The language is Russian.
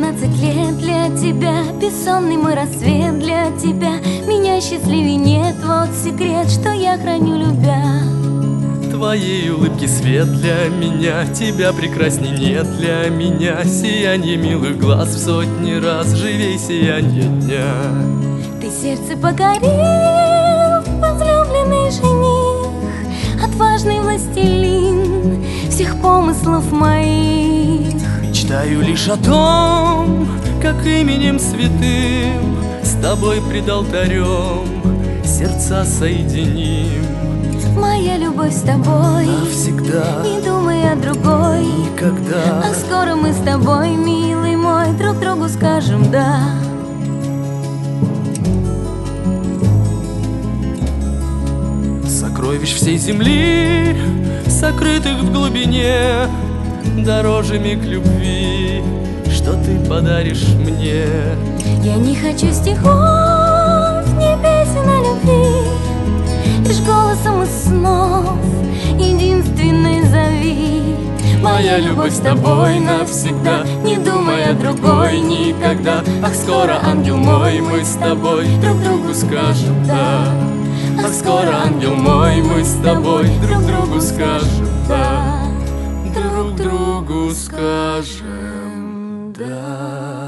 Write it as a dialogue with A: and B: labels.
A: 17 лет для тебя, бессонный мой рассвет для тебя. Меня счастливее нет, вот секрет, что я храню, любя.
B: Твоей улыбки свет для меня, тебя прекрасней нет для меня. Сияние милых глаз в сотни раз живей сиянье дня.
A: Ты сердце покорил, возлюбленный жених, отважный властелин всех помыслов моих.
B: Мечтаю лишь о том, как именем святым с тобой пред алтарем сердца соединим.
A: Моя любовь с тобой
B: навсегда,
A: не думай о другой
B: никогда.
A: А скоро мы с тобой, милый мой, друг другу скажем «да».
B: Сокровищ всей земли, сокрытых в глубине, дороже миг любви, что ты подаришь мне.
A: Я не хочу стихов, ни песен о любви, лишь голосом из снов единственной зови.
B: Моя любовь с тобой навсегда, не думай о другой никогда. Ах, скоро, ангел мой, мы с тобой друг другу скажем «да». Ах, скоро, ангел мой, мы с тобой друг другу скажем «да». Друг другу скажем «да».